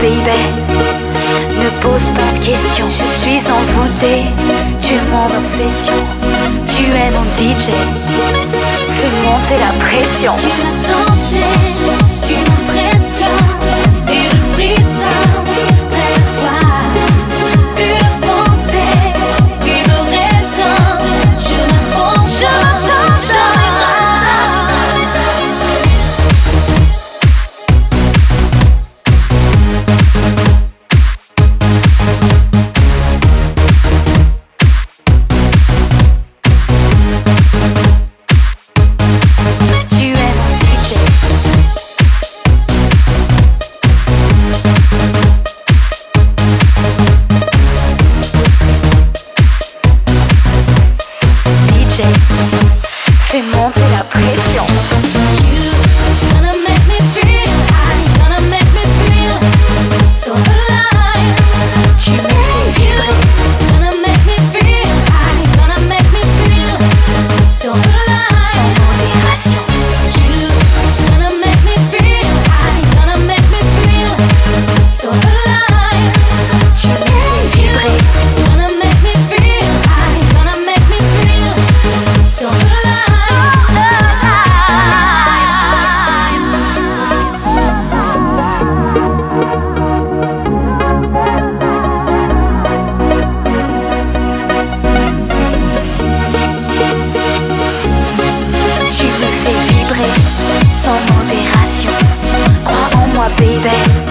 baby. Ne pose pas de questions, je suis envoûtée. Tu es mon obsession, tu es mon DJ. Fais monter la pression. Tu m'as tenté, tu m'impressionnes. Et le frisson près de toi. Une pensée, une raison. Je m'approche, fais monter la pression. you gonna make me feel high, gonna make me feel so alive. Tu me fais vibrer, Gonna make me feel high, gonna make me feel so alive. sans modération. You gonna make me feel high, gonna make me feel so alive. Tu me fais vibrer, Gonna make me feel high, gonna make me feel so alive. tu me fais vibrer, sans modération. Crois en moi, baby.